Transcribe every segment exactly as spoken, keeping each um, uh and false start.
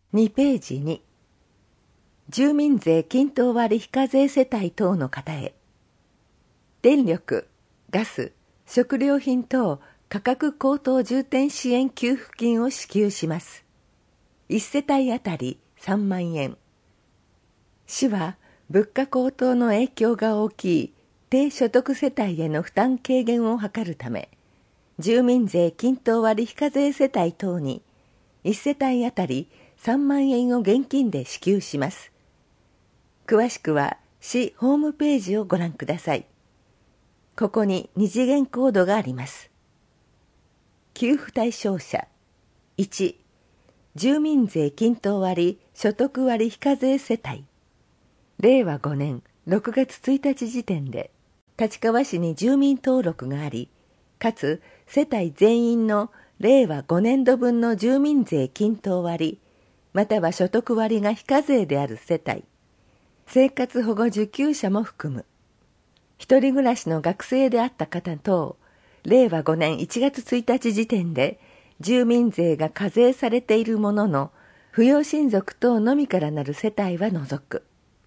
にページに、住民税均等割非課税世帯等の方へ、電力、ガス、食料品等価格高騰重点支援給付金を支給します。いち世帯あたりさんまんえん。市は物価高騰の影響が大きい低所得世帯への負担軽減を図るため、住民税均等割非課税世帯等にいち世帯あたりさんまんえんを現金で支給します。詳しくは市ホームページをご覧ください。ここに二次元コードがあります。給付対象者いち、住民税均等割所得割非課税世帯。れいわごねんろくがつついたち時点で立川市に住民登録があり、かつ世帯全員のれいわごねんどぶんの住民税均等割または所得割が非課税である世帯、生活保護受給者も含む一人暮らしの学生であった方等、れいわごねんいちがつついたち時点で住民税が課税されているものの扶養親族等のみからなる世帯は除く。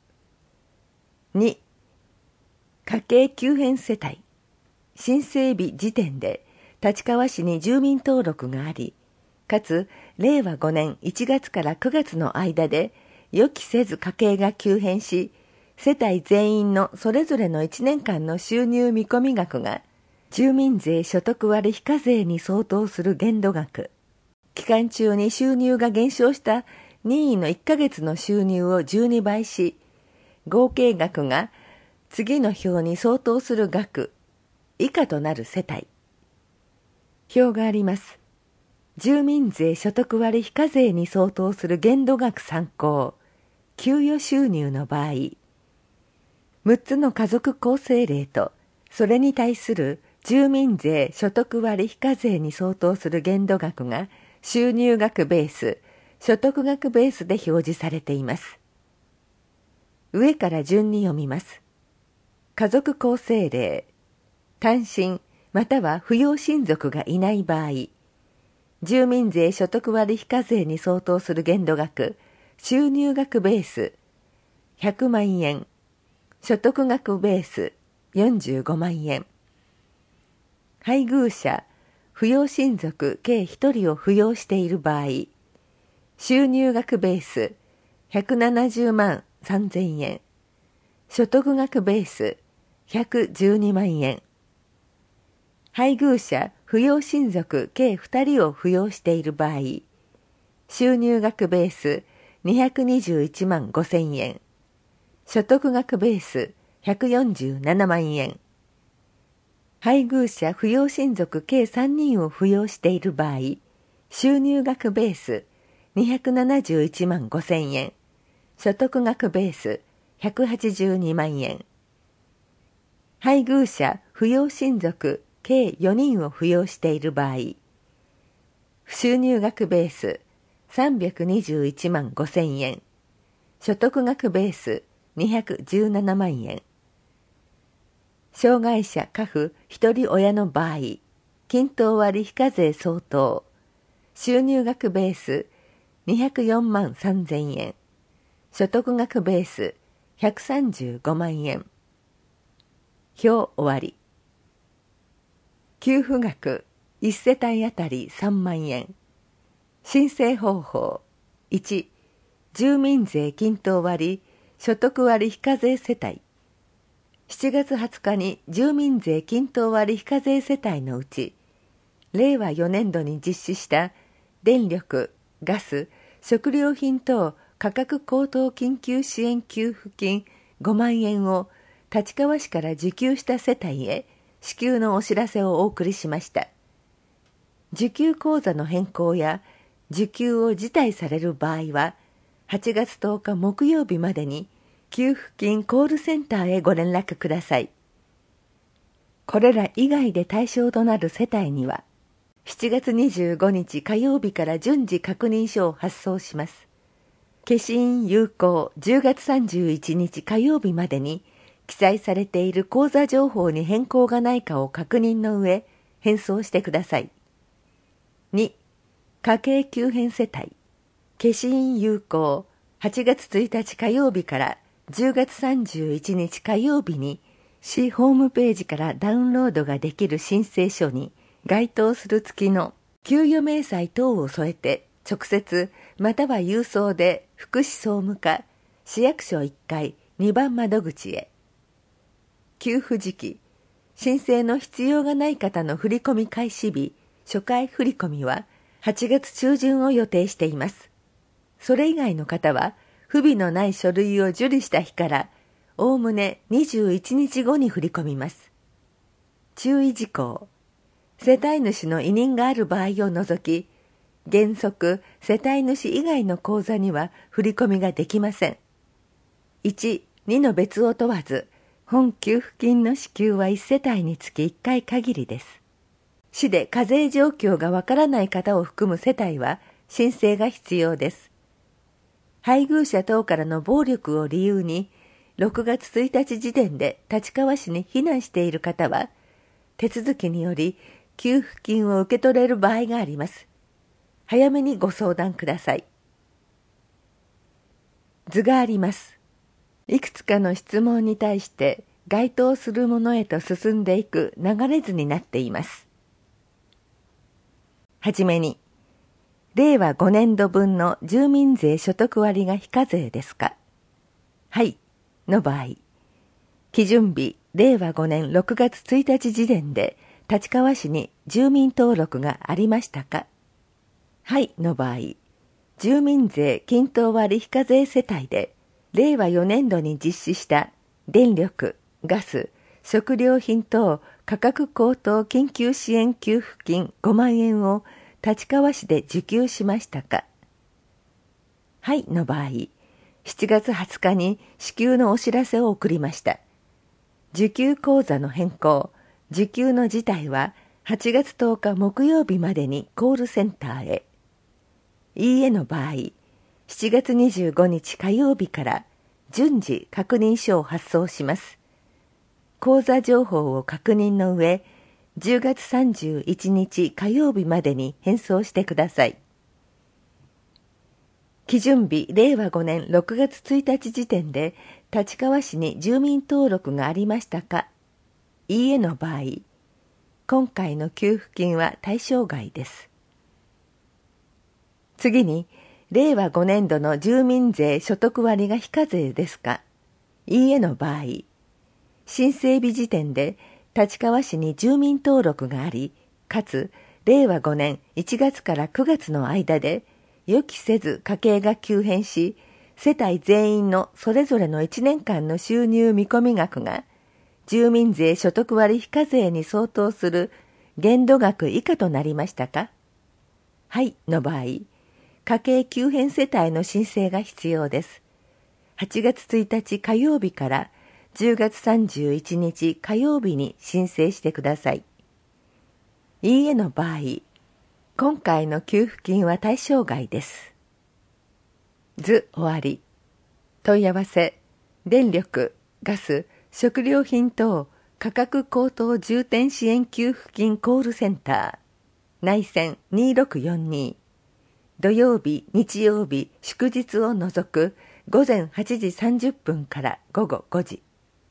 に、家計急変世帯。申請日時点で立川市に住民登録があり、かつれいわごねんいちがつからくがつの間で予期せず家計が急変し、世帯全員のそれぞれのいちねんかんの収入見込み額が住民税所得割非課税に相当する限度額、期間中に収入が減少した任意のいっかげつの収入をじゅうにばいし、合計額が次の表に相当する額以下となる世帯。表があります。住民税所得割非課税に相当する限度額参考、給与収入の場合、むっつの家族構成例と、それに対する住民税所得割非課税に相当する限度額が収入額ベース、所得額ベースで表示されています。上から順に読みます。家族構成例、単身または扶養親族がいない場合、住民税所得割非課税に相当する限度額、収入額ベースひゃくまんえん、所得額ベースよんじゅうごまんえん。配偶者、扶養親族計ひとりを扶養している場合、収入額ベースひゃくななじゅうまんさんぜんえん、所得額ベースひゃくじゅうにまんえん。配偶者、扶養親族計ふたりを扶養している場合、収入額ベースにひゃくにじゅういちまんごせんえん、所得額ベースひゃくよんじゅうななまんえん。配偶者、扶養親族計さんにんを扶養している場合、収入額ベースにひゃくななじゅういちまんごせんえん、所得額ベースひゃくはちじゅうにまんえん。配偶者、扶養親族計よにんを扶養している場合、収入額ベースさんびゃくにじゅういちまんごせんえん、所得額ベースにひゃくじゅうななまんえん。障害者家父一人親の場合、均等割非課税相当、収入額ベースにひゃくよんまんさんぜんえん、所得額ベースひゃくさんじゅうごまんえん。表終わり。給付額いち世帯あたりさんまんえん。申請方法いち、住民税均等割所得割非課税世帯。しちがつはつかに住民税均等割非課税世帯のうち、れいわよねんどに実施した電力、ガス、食料品等価格高騰緊急支援給付金ごまんえんを立川市から受給した世帯へ支給のお知らせをお送りしました。受給口座の変更や受給を辞退される場合は、はちがつとおか木曜日までに給付金コールセンターへご連絡ください。これら以外で対象となる世帯には、しちがつにじゅうごにち火曜日から順次確認書を発送します。消印有効じゅうがつさんじゅういちにち火曜日までに、記載されている口座情報に変更がないかを確認の上、返送してください。に、家計急変世帯。 消印有効はちがつついたち火曜日からじゅうがつさんじゅういちにち火曜日に市ホームページからダウンロードができる申請書に該当する月の給与明細等を添えて直接または郵送で福祉総務課市役所いっかいにばん窓口へ。給付時期、申請の必要がない方の振込開始日、初回振込ははちがつちゅうじゅんを予定しています。それ以外の方は不備のない書類を受理した日からおおむねにじゅういちにちごに振り込みます。注意事項、世帯主の委任がある場合を除き、原則世帯主以外の口座には振り込みができません。いち、にの別を問わず、本給付金の支給はいち世帯につきいっかい限りです。市で課税状況がわからない方を含む世帯は申請が必要です。配偶者等からの暴力を理由に、ろくがつついたち時点で立川市に避難している方は、手続きにより給付金を受け取れる場合があります。早めにご相談ください。図があります。いくつかの質問に対して該当するものへと進んでいく流れ図になっています。はじめに、れいわごねんどぶんの住民税所得割が非課税ですか？はいの場合、基準日れいわごねんろくがつついたち時点で立川市に住民登録がありましたか？はいの場合、住民税均等割非課税世帯でれいわよねんどに実施した電力、ガス、食料品等価格高騰緊急支援給付金ごまんえんを立川市で受給しましたか？はいの場合、しちがつはつかに支給のお知らせを送りました。受給口座の変更、受給の辞退ははちがつとおか木曜日までにコールセンターへ。いいえの場合、しちがつにじゅうごにち火曜日から順次確認書を発送します。口座情報を確認の上、じゅうがつさんじゅういちにち火曜日までに返送してください。基準日れいわごねんろくがつついたち時点で立川市に住民登録がありましたか？いいえの場合、今回の給付金は対象外です。次に、れいわごねんどの住民税所得割が非課税ですか？いいえの場合、申請日時点で立川市に住民登録があり、かつれいわごねんいちがつからくがつの間で予期せず家計が急変し、世帯全員のそれぞれのいちねんかんの収入見込み額が住民税所得割非課税に相当する限度額以下となりましたか？はいの場合、家計急変世帯の申請が必要です。はちがつついたち火曜日からじゅうがつさんじゅういちにち火曜日に申請してください。いいえの場合、今回の給付金は対象外です。図終わり。問い合わせ、電力、ガス、食料品等価格高騰重点支援給付金コールセンター、内線にろくよんに、土曜日、日曜日、祝日を除くごぜんはちじさんじゅっぷんからごごごじ。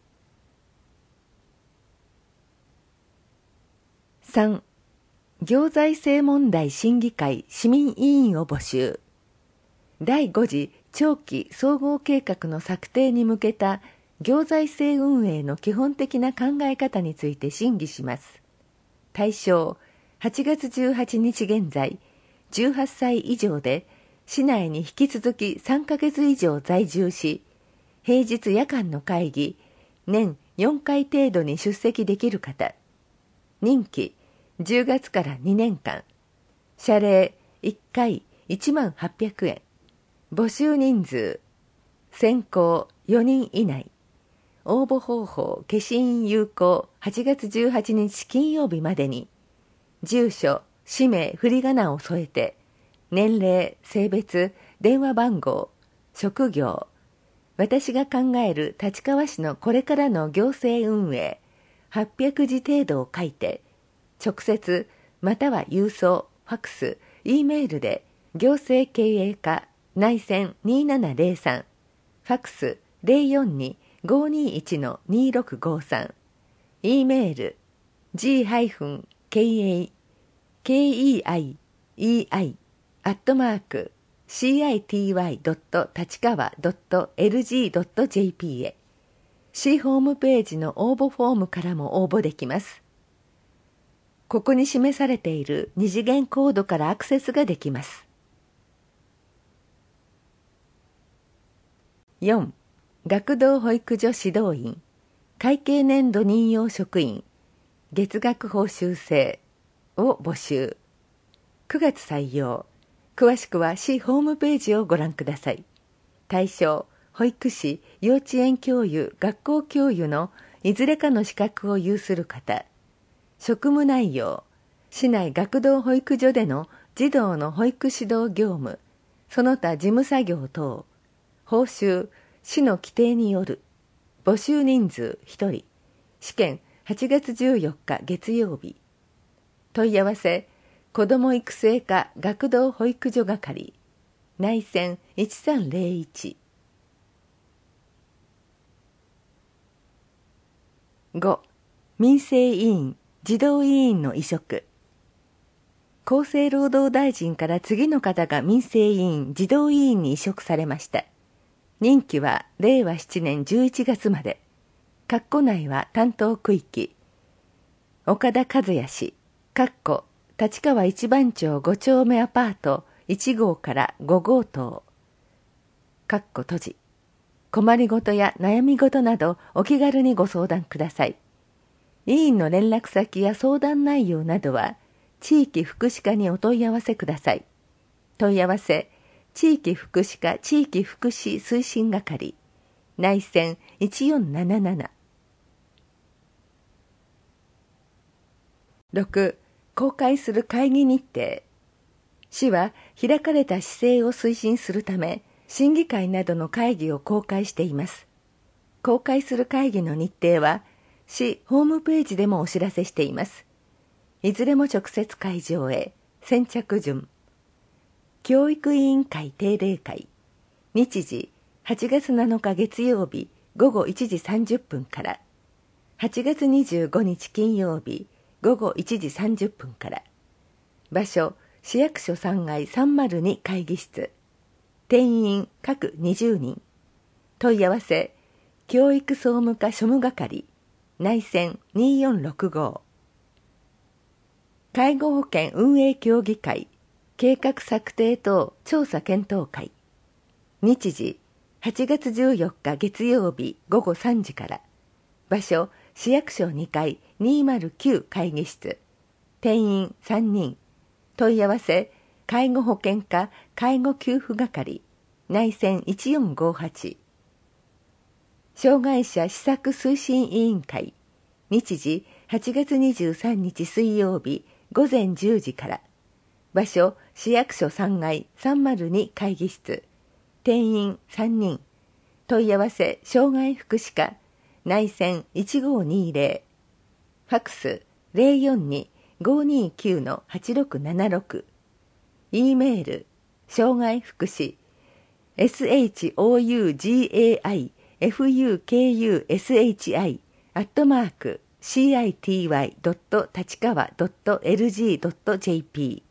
さん. 行財政問題審議会市民委員を募集。だいご次長期総合計画の策定に向けた行財政運営の基本的な考え方について審議します。対象、はちがつじゅうはちにち現在、じゅうはっさい以上で、市内に引き続きさんかげつ以上在住し、平日夜間の会議、年よんかい程度に出席できる方、任期じゅうがつからにねんかん、謝礼いっかいいちまんはっぴゃくえん、募集人数、選考よにん以内、応募方法消印有効はちがつじゅうはちにち金曜日までに、住所、氏名、振り仮名を添えて、年齢、性別、電話番号、職業、私が考える立川市のこれからの行政運営、はっぴゃくじ程度を書いて、直接または郵送、ファックス、Eメールで行政経営課内線にーななぜろさん、ファックス ゼロよんに ごーにーいち にーろくごさん、E メール ジーケーエーケーイーアイイーアイ アットマーク シーアイティーワイドットたちかわドットエルジードットジェーピー へ。市ホームページの応募フォームからも応募できます。ここに示されている二次元コードからアクセスができます。よん. 学童保育所指導員、会計年度任用職員、月額報酬制を募集。くがつ採用。詳しくは市ホームページをご覧ください。対象、保育士、幼稚園教諭、学校教諭のいずれかの資格を有する方。職務内容、市内学童保育所での児童の保育指導業務、その他事務作業等。報酬、市の規定による。募集人数ひとり。試験はちがつじゅうよっか月曜日。問い合わせ、子ども育成課学童保育所係、内線いちさんぜろいち。ご. 民生委員、児童委員の委嘱。厚生労働大臣から次の方が民生委員、児童委員に委嘱されました。任期はれいわななねんじゅういちがつまで。括弧内は担当区域。岡田和也氏、括弧立川一番町ご丁目アパートいちごうからごごう棟。括弧閉じ。困りごとや悩みごとなどお気軽にご相談ください。委員の連絡先や相談内容などは地域福祉課にお問い合わせください。問い合わせ、地域福祉課地域福祉推進係、内線いちよんなななな。ろく. 公開する会議日程。市は開かれた市政を推進するため、審議会などの会議を公開しています。公開する会議の日程は、市ホームページでもお知らせしています。いずれも直接会場へ。先着順。教育委員会定例会。日時、はちがつなのか月曜日ごごいちじさんじゅっぷんから。はちがつにじゅうごにち金曜日ごごいちじさんじゅっぷんから。場所、市役所さんがいさんまるに会議室。定員各にじゅうにん。問い合わせ、教育総務課庶務係、内線によんろくご。介護保険運営協議会、計画策定等調査検討会。日時、はちがつじゅうよっか月曜日ごごさんじから。場所、市役所にかいにまるきゅう会議室。定員さんにん。問い合わせ、介護保険課介護給付係、内線いちよんごはち。障害者施策推進委員会。日時、はちがつにじゅうさんにち水曜日ごぜんじゅうじから。場所、市役所さんがいさんまるに会議室。定員さんにん。問い合わせ、障害福祉課、内線いちごにぜろ。ファックス ゼロよんに ごーにーきゅう はちろくななろく。E メール、障害福祉、エスエイチオーユージーエーアイエフユーケーユーエスエイチアイ アットマーク シーアイティーワイドットたちかわドットエルジードットジェーピー